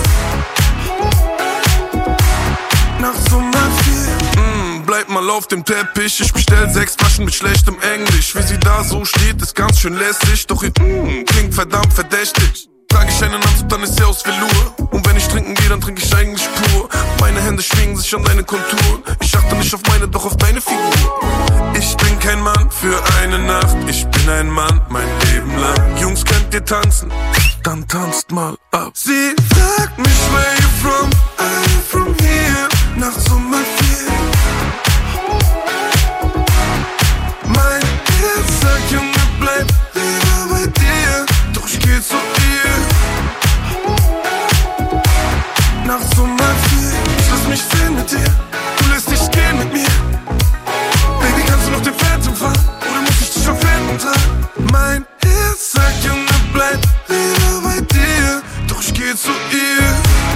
Nachts um 4. Bleib mal auf dem Teppich. Ich bestell 6 Flaschen mit schlechtem Englisch. Wie sie da so steht, ist ganz schön lässig. Doch ihr klingt verdammt verdächtig. Trag ich einen Anzug, dann ist sie aus Velour. Und wenn ich trinken gehe, dann trinke ich eigentlich pur. Meine Hände schwingen sich an deine Konturen. Ich achte nicht auf meine, doch auf deine Figur. Ich bin kein Mann für eine Nacht, ich bin ein Mann mein Leben lang. Jungs, könnt ihr tanzen? Dann tanzt mal ab. Sie fragt mich, where you from? Are you from here? Nachts um 4. Mein Herz sagt, Junge, bleib lieber bei dir. Doch ich geh zu ihr. Nachts um 4. Ich lass mich sehen mit dir. Du lässt dich gehen mit mir. Baby, kannst du noch den Phantom fahren? Oder muss ich dich auf Phantom tragen? Mein Herz sagt, Junge, bleib lieber bei dir. Doch ich geh zu ihr.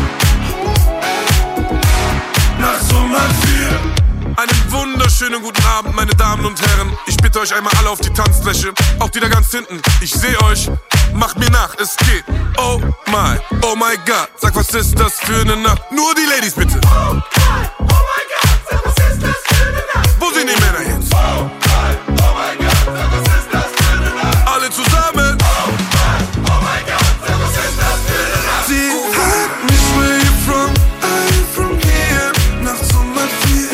Nachts um 4. Einen wunderschönen guten Abend, meine Damen und Herren. Ich bitte euch einmal alle auf die Tanzfläche. Auch die da ganz hinten. Ich seh euch. Macht mir nach, es geht. Oh my God. Sag, was ist das für eine Nacht? Nur die Ladies bitte. Oh my God. Sag, was ist das für eine Nacht? Wo sind die Männer jetzt? Oh my God. Sag, was ist das für eine Nacht? Alle zusammen. Oh my God. Sag, was ist das für eine Nacht? Sie fragt mich, where you from? Are you from here? Nachts um 4.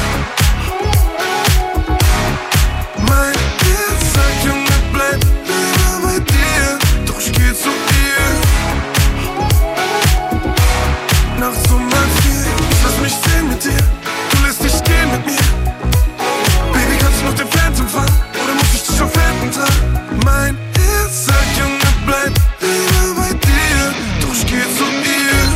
Mein Herz sagt, Junge, bleib lieber bei dir. Doch ich geh zu ihr. Nachts um 4. Ich lass mich sehen mit dir. Du lässt dich gehen mit mir. Baby, kannst du noch den Phantom fahren? Oder muss ich dich auf Phantom tragen? Mein Herz sagt, Junge, bleib lieber bei dir. Doch ich geh zu ihr.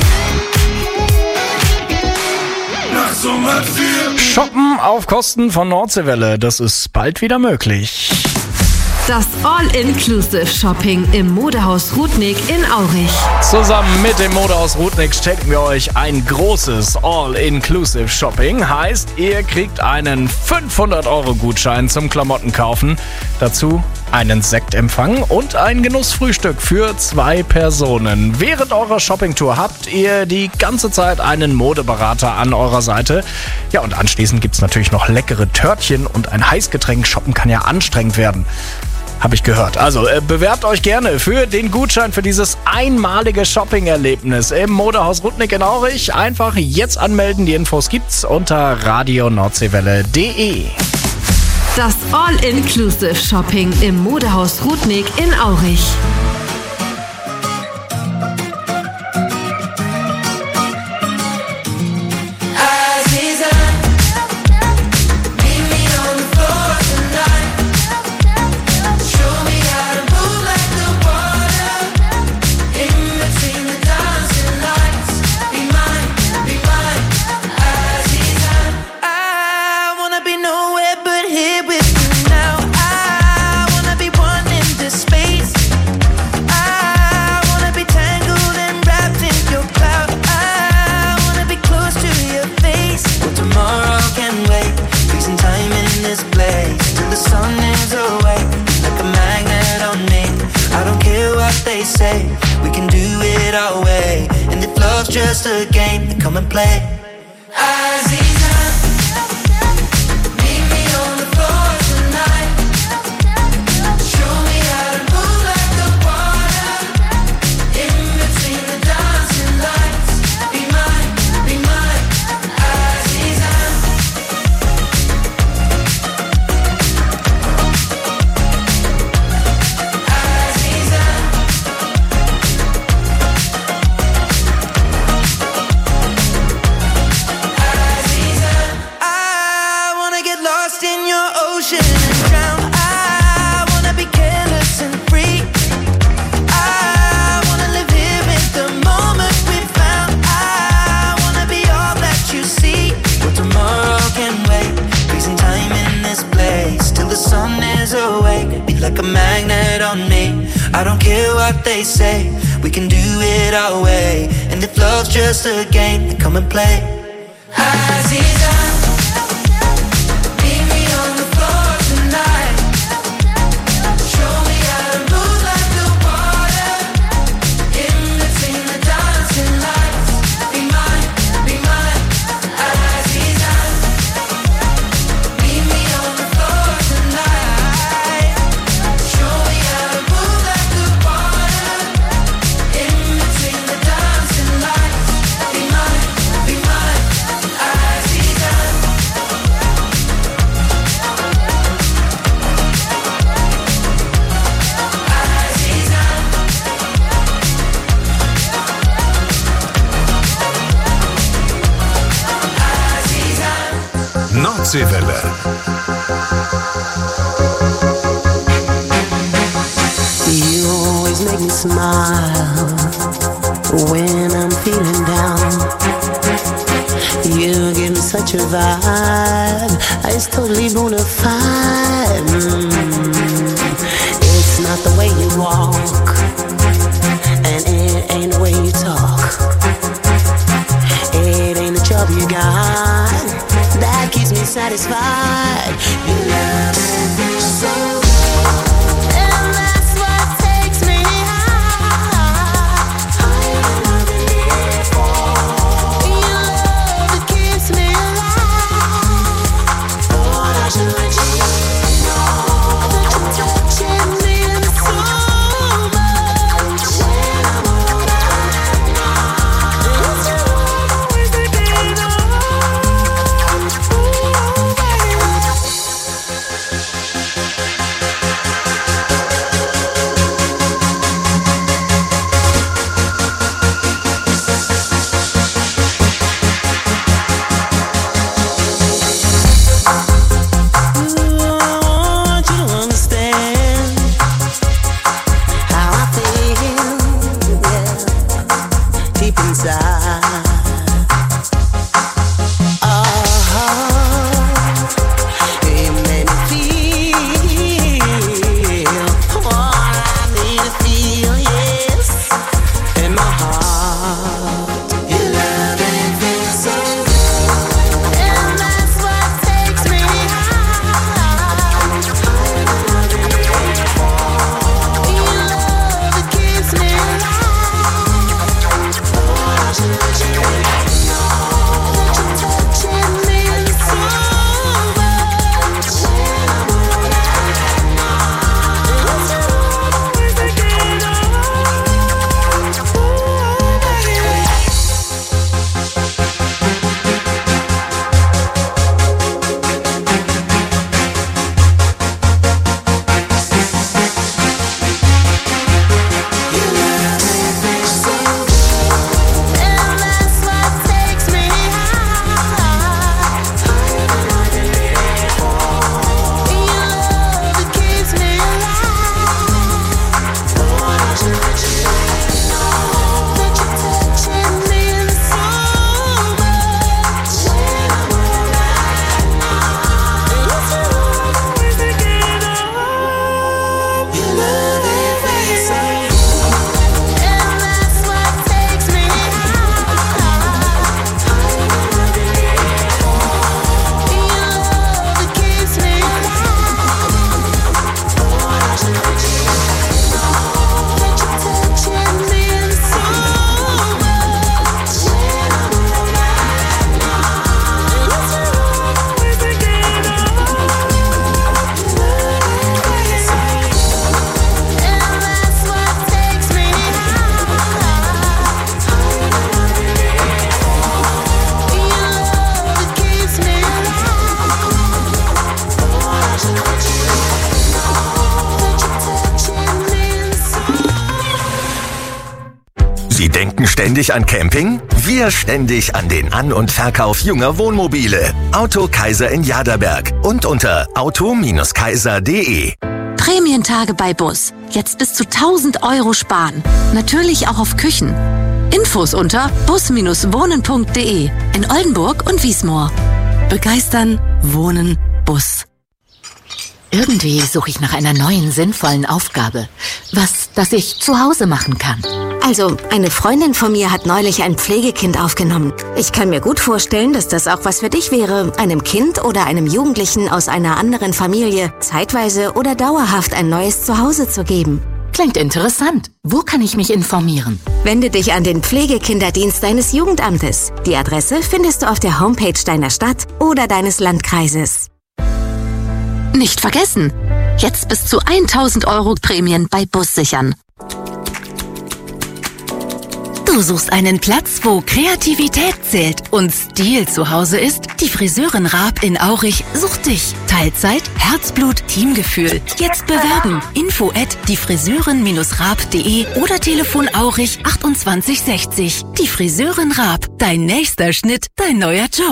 Nachts um 4. Shoppen auf Kosten von Nordseewelle, das ist bald wieder möglich. Das All-Inclusive-Shopping im Modehaus Rudnick in Aurich. Zusammen mit dem Modehaus Rudnick schenken wir euch ein großes All-Inclusive-Shopping. Heißt, ihr kriegt einen 500-Euro-Gutschein zum Klamottenkaufen. Dazu einen Sektempfang und ein Genussfrühstück für 2 Personen. Während eurer Shoppingtour habt ihr die ganze Zeit einen Modeberater an eurer Seite. Ja, und anschließend gibt's natürlich noch leckere Törtchen und ein Heißgetränk. Shoppen kann ja anstrengend werden. Habe ich gehört. Also bewerbt euch gerne für den Gutschein für dieses einmalige Shopping-Erlebnis im Modehaus Rudnick in Aurich. Einfach jetzt anmelden. Die Infos gibt's unter radionordsewelle.de. Das All-Inclusive-Shopping im Modehaus Rudnick in Aurich. We can do it our way, and if love's just a game, then come and play. Aziza, meet me on the floor tonight. Show me how to move like the water in between the dancing lights. Be mine, Aziza. be like a magnet on me. I don't care what they say, we can do it our way. And if love's just a game, then come and play. Aziza, meet me on the floor tonight. Show me how to move like the water in between the dancing lights. Be mine, Aziza. Meet me on the floor tonight. Show me how to move like the water in between the dancing lights. Be mine, Aziza. Nordseewelle. You always make me smile when I'm feeling down. You give me such a vibe, it's totally bona fide. It's not the way you walk, and it ain't the way you talk. It ain't the job you got that keeps me satisfied. Your love is so good, and that's what takes me high. Higher than I've been before. Your love, it keeps me alive. Thought I should let you know that you're touching me so much. When I'm around, it's your love always taking Sie denken ständig an Camping? Wir ständig an den An- und Verkauf junger Wohnmobile. Auto Kaiser in Jaderberg und unter auto-kaiser.de. Prämientage bei Bus. Jetzt bis zu 1.000 € sparen. Natürlich auch auf Küchen. Infos unter bus-wohnen.de in Oldenburg und Wiesmoor. Begeistern, wohnen, Bus. Irgendwie suche ich nach einer neuen, sinnvollen Aufgabe. Was, das ich zu Hause machen kann. Also, eine Freundin von mir hat neulich ein Pflegekind aufgenommen. Ich kann mir gut vorstellen, dass das auch was für dich wäre, einem Kind oder einem Jugendlichen aus einer anderen Familie zeitweise oder dauerhaft ein neues Zuhause zu geben. Klingt interessant. Wo kann ich mich informieren? Wende dich an den Pflegekinderdienst deines Jugendamtes. Die Adresse findest du auf der Homepage deiner Stadt oder deines Landkreises. Nicht vergessen, jetzt bis zu 1.000 € Prämien bei Bus sichern. Du suchst einen Platz, wo Kreativität zählt und Stil zu Hause ist? Die Friseurin Raab in Aurich sucht dich. Teilzeit, Herzblut, Teamgefühl. Jetzt bewerben. info@diefriseurin-raab.de oder Telefon Aurich 2860. Die Friseurin Raab. Dein nächster Schnitt, dein neuer Job.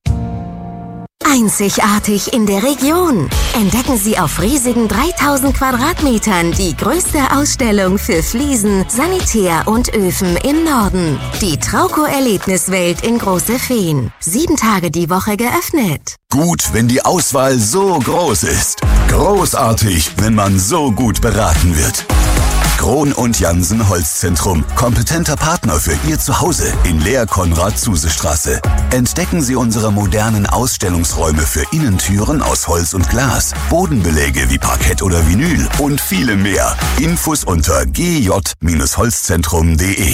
Einzigartig in der Region. Entdecken Sie auf riesigen 3000 Quadratmetern die größte Ausstellung für Fliesen, Sanitär und Öfen im Norden. Die Trauco-Erlebniswelt in Große Feen. 7 Tage die Woche geöffnet. Gut, wenn die Auswahl so groß ist. Großartig, wenn man so gut beraten wird. Krohn und Jansen Holzzentrum. Kompetenter Partner für Ihr Zuhause in Lehr-Konrad-Zuse-Straße. Entdecken Sie unsere modernen Ausstellungsräume für Innentüren aus Holz und Glas, Bodenbeläge wie Parkett oder Vinyl und viele mehr. Infos unter gj-holzzentrum.de.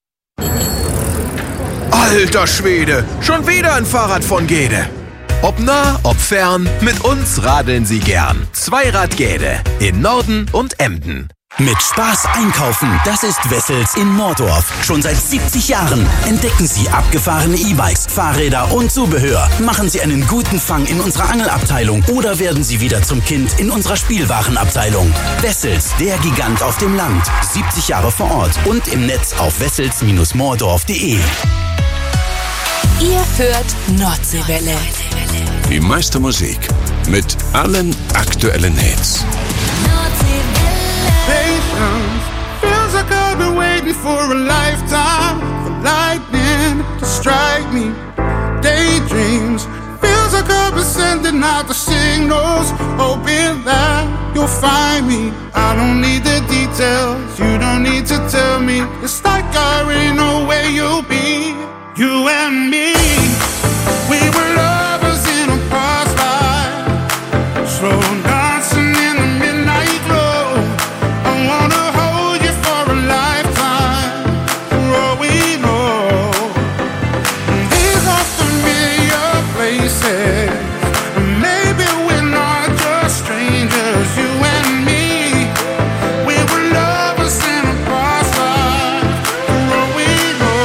Alter Schwede, schon wieder ein Fahrrad von Gede. Ob nah, ob fern, mit uns radeln Sie gern. Zweirad Gede in Norden und Emden. Mit Spaß einkaufen, das ist Wessels in Mordorf. Schon seit 70 Jahren entdecken Sie abgefahrene E-Bikes, Fahrräder und Zubehör. Machen Sie einen guten Fang in unserer Angelabteilung oder werden Sie wieder zum Kind in unserer Spielwarenabteilung. Wessels, der Gigant auf dem Land. 70 Jahre vor Ort und im Netz auf wessels-mordorf.de. Ihr hört Nordseewelle. Die meiste Musik mit allen aktuellen Hits. Patience feels like I've been waiting for a lifetime for lightning to strike me. Daydreams feels like I've been sending out the signals, hoping that you'll find me. I don't need the details, you don't need to tell me. It's like I already know where you'll be. You and me, we were lovers in a past life, slow dancing in the midnight glow. I wanna hold you for a lifetime, for all we know. These are familiar places, maybe we're not just strangers. You and me, we were lovers in a past life, for all we know.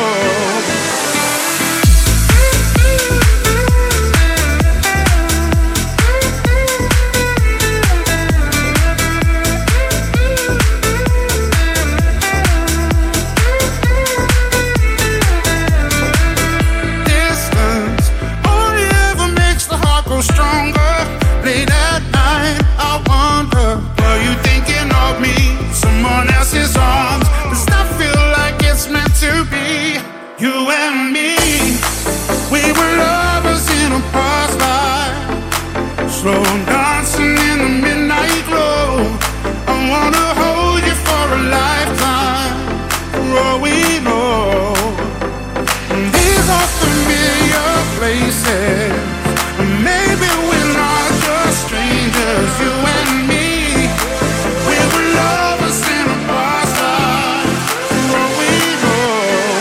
Distance only ever makes the heart grow stronger. Late at night, I wonder, are you thinking of me? Someone else's arms, does that feel like it's meant to be? You and me, we were lovers in a past life, slow dancing in the midnight glow. I wanna hold you for a lifetime, for all we know. These are familiar places, maybe we're not just strangers. You and me, we were lovers in a past life, for all we know.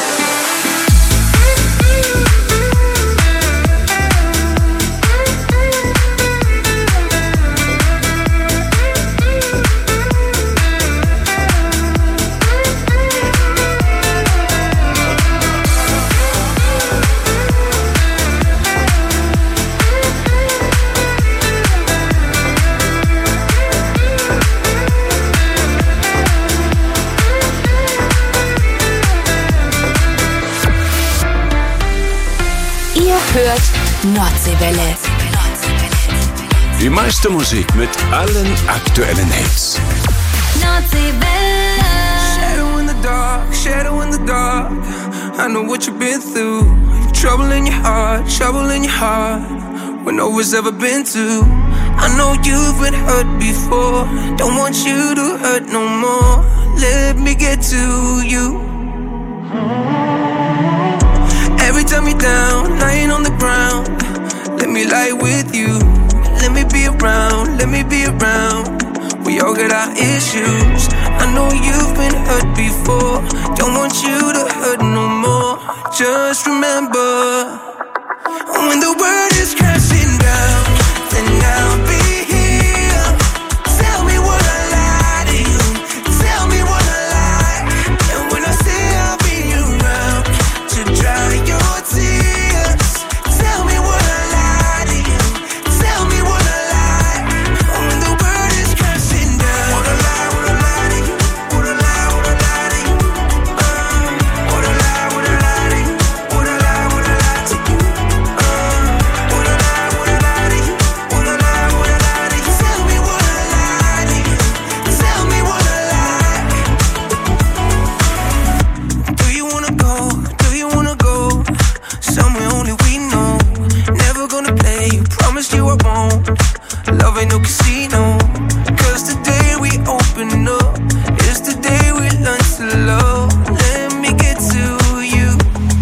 Ihr hört Nordseewelle. Die meiste Musik mit allen aktuellen Hits. Shadow in the dark, shadow in the dark. I know what you've been through. Trouble in your heart, trouble in your heart. When no one's ever been to. I know you've been hurt before. Don't want you to hurt no more. Let me get to you. Every time you're down, lying on the ground, let me lie with you. Let me be around, let me be around. We all got our issues. I know you've been hurt before. Don't want you to hurt no more. Just remember, when the world is crashing down, then I'll be here. Tell me what I lie to you. Tell me what I lie. And when I say I'll be around to dry your tears, tell me what I lie to you. Tell me what I lie. When the world is crashing down, what I lie to you. What I lie to you. What I lie to you. What I lie to you. You I won't. Love ain't no casino. Cause the day we open up is the day we learn to love. Let me get to you.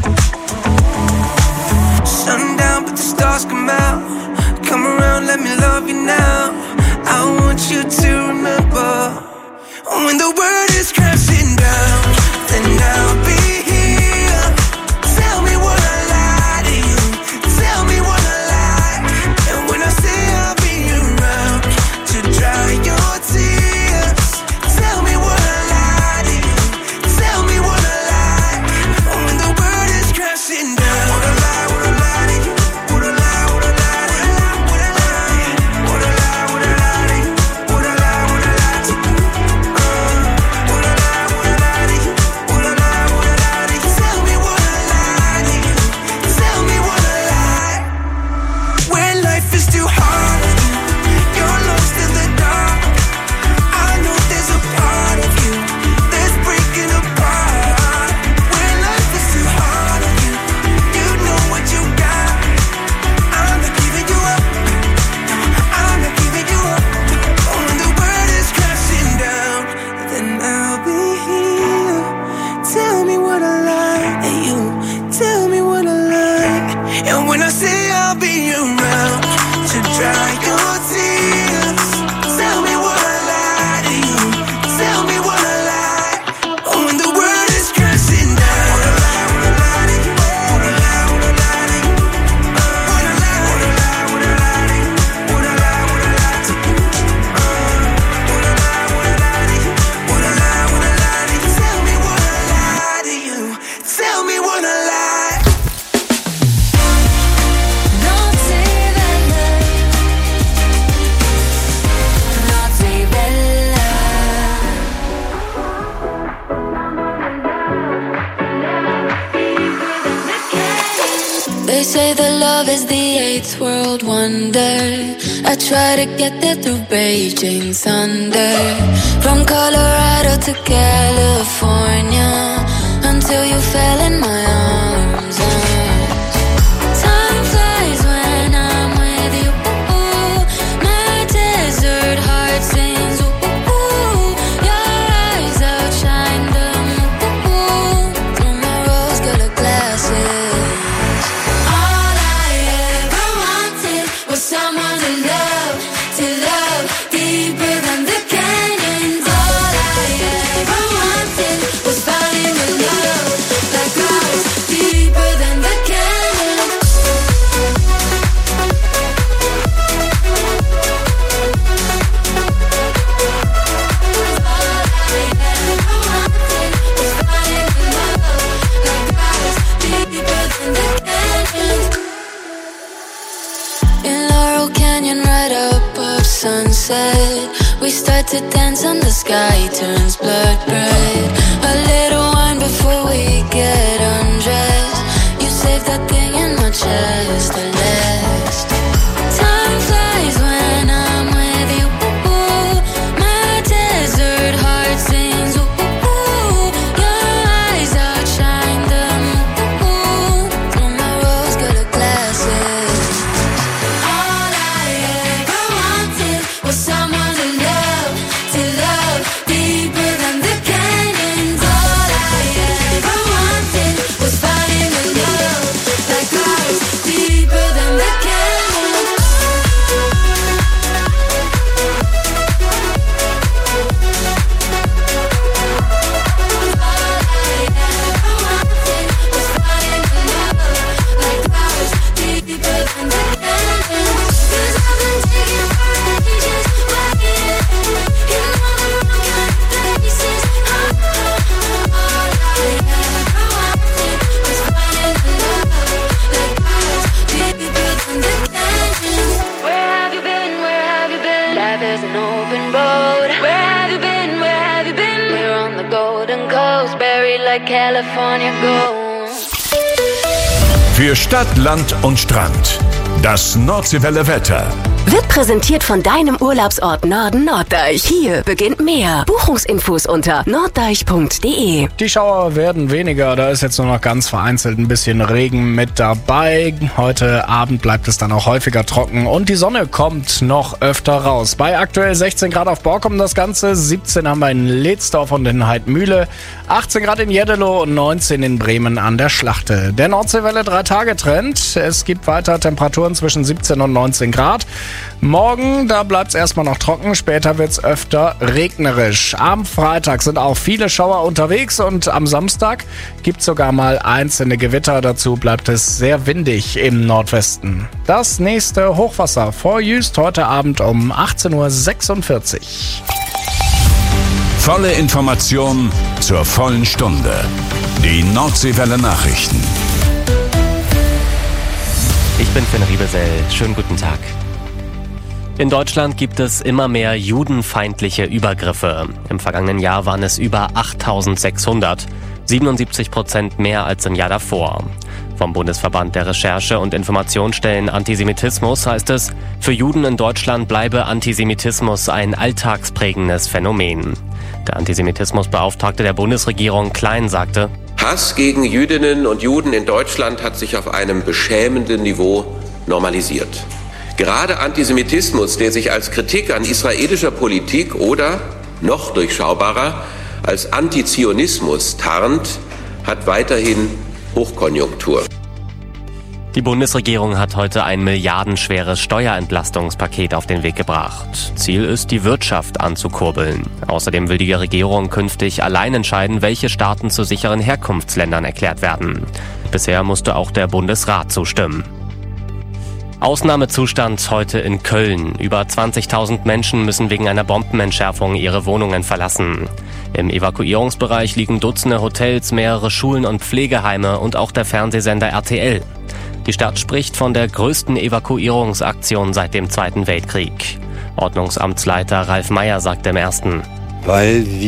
Sundown but the stars come out. Come around, let me love you now. I want you to remember, when the world is crashing down, then I'll be here. Tell me what I lie to you. Tell me what I lie. And when I say I'll be around to dry your tears, tell me what I lie to you. Tell me what I lie. When the world is crashing down, what I lie to you. What I lie to you. What I lie to you. What I lie to you. What I lie to you. What I lie to you. What I lie to you. Tell me what I lie to you. Tell me what I lie. When life is too hard, you're lost in the dark. I know there's a part of you that's breaking apart. When life is too hard on you, you know what you got. I'm not giving you up. I'm not giving you up. When the world is crashing down, then I'll be here. Tell me what I lie, and you tell me what I lie. And when I say I'll be around to dry your tears, tell me what I lie to you. Tell me what I lie. When the world is crashing down, what I lie to you. What I lie to you. What I lie to you. What I lie to you. What I lie to you. What I lie to you. What I lie to you. Tell me what I lie to you. Tell me what I lie. They say that love is the eighth world wonder. I try to get there through Beijing thunder. From Colorado to California, until you fell in my arms. Time flies when I'm with you. My desert heart sings. Your eyes outshine the moon through my rose-colored glasses. Someone to love deeper than the canyons. All I ever wanted was falling in love like ours, deeper than the canyons. All I ever wanted was falling in love like ours, deeper than the canyons. In Laurel Canyon, right above sunset, we start to dance and the sky turns blood red. A little wine before we get undressed. You save that thing in my chest to last. Time flies when I'm with you. My desert heart sings. Your eyes outshine the moon through my rose-colored glasses. All I ever want like California gold. Für Stadt, Land und Strand. Das Nordseewelle Wetter. Wird präsentiert von deinem Urlaubsort Norden Norddeich. Hier beginnt mehr. Buchungsinfos unter norddeich.de. Die Schauer werden weniger, da ist jetzt nur noch ganz vereinzelt ein bisschen Regen mit dabei. Heute Abend bleibt es dann auch häufiger trocken und die Sonne kommt noch öfter raus. Bei aktuell 16 Grad auf Borkum das Ganze, 17 haben wir in Ledsdorf und in Heidmühle, 18 Grad in Jeddelo und 19 in Bremen an der Schlachte. Der Nordseewelle 3-Tage-Trend. Es gibt weiter Temperaturen zwischen 17 und 19 Grad. Morgen, da bleibt es erstmal noch trocken, später wird es öfter regnerisch. Am Freitag sind auch viele Schauer unterwegs und am Samstag gibt es sogar mal einzelne Gewitter. Dazu bleibt es sehr windig im Nordwesten. Das nächste Hochwasser vor Jüst heute Abend um 18.46 Uhr. Volle Information zur vollen Stunde. Die Nordseewelle Nachrichten. Ich bin Finn Riebesell. Schönen guten Tag. In Deutschland gibt es immer mehr judenfeindliche Übergriffe. Im vergangenen Jahr waren es über 8.600, 77% mehr als im Jahr davor. Vom Bundesverband der Recherche- und Informationsstellen Antisemitismus heißt es, für Juden in Deutschland bleibe Antisemitismus ein alltagsprägendes Phänomen. Der Antisemitismusbeauftragte der Bundesregierung Klein sagte: Hass gegen Jüdinnen und Juden in Deutschland hat sich auf einem beschämenden Niveau normalisiert. Gerade Antisemitismus, der sich als Kritik an israelischer Politik oder, noch durchschaubarer, als Antizionismus tarnt, hat weiterhin Hochkonjunktur. Die Bundesregierung hat heute ein milliardenschweres Steuerentlastungspaket auf den Weg gebracht. Ziel ist, die Wirtschaft anzukurbeln. Außerdem will die Regierung künftig allein entscheiden, welche Staaten zu sicheren Herkunftsländern erklärt werden. Bisher musste auch der Bundesrat zustimmen. Ausnahmezustand heute in Köln. Über 20.000 Menschen müssen wegen einer Bombenentschärfung ihre Wohnungen verlassen. Im Evakuierungsbereich liegen Dutzende Hotels, mehrere Schulen und Pflegeheime und auch der Fernsehsender RTL. Die Stadt spricht von der größten Evakuierungsaktion seit dem Zweiten Weltkrieg. Ordnungsamtsleiter Ralf Meyer sagte im Ersten: Weil